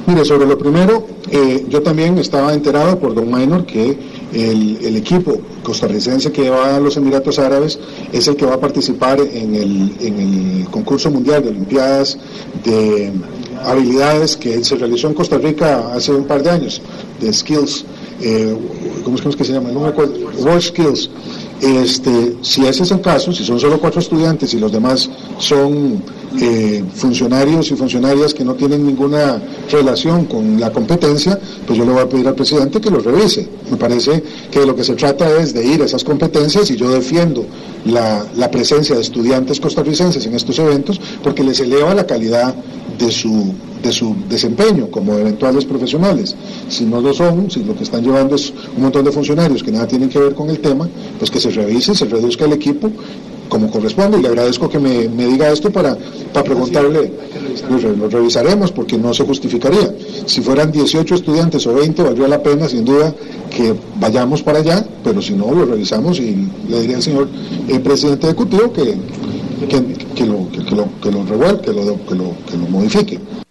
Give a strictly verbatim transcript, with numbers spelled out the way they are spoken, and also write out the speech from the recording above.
Mire, sobre lo primero, eh, yo también estaba enterado por don Maynor que el, el equipo costarricense que va a los Emiratos Árabes es el que va a participar en el, en el concurso mundial de Olimpiadas de habilidades que se realizó en Costa Rica hace un par de años, de Skills, eh, ¿cómo es que se llama? No me acuerdo, World Skills. Este, si ese es el caso, si son solo cuatro estudiantes y los demás son eh, funcionarios y funcionarias que no tienen ninguna relación con la competencia, pues yo le voy a pedir al presidente que los revise. Me parece que de lo que se trata es de ir a esas competencias, y yo defiendo la, la presencia de estudiantes costarricenses en estos eventos porque les eleva la calidad de su de su desempeño como eventuales profesionales. Si no lo son, si lo que están llevando es un montón de funcionarios que nada tienen que ver con el tema, pues que se revise, se reduzca el equipo como corresponde, y le agradezco que me, me diga esto para, para preguntarle. Lo, lo revisaremos porque no se justificaría. Si fueran dieciocho estudiantes o veinte, valdría la pena sin duda que vayamos para allá, pero si no, lo revisamos y le diría al señor el presidente ejecutivo que, que, que, lo, que, que lo que lo revuelque, que lo, que lo, que lo modifique.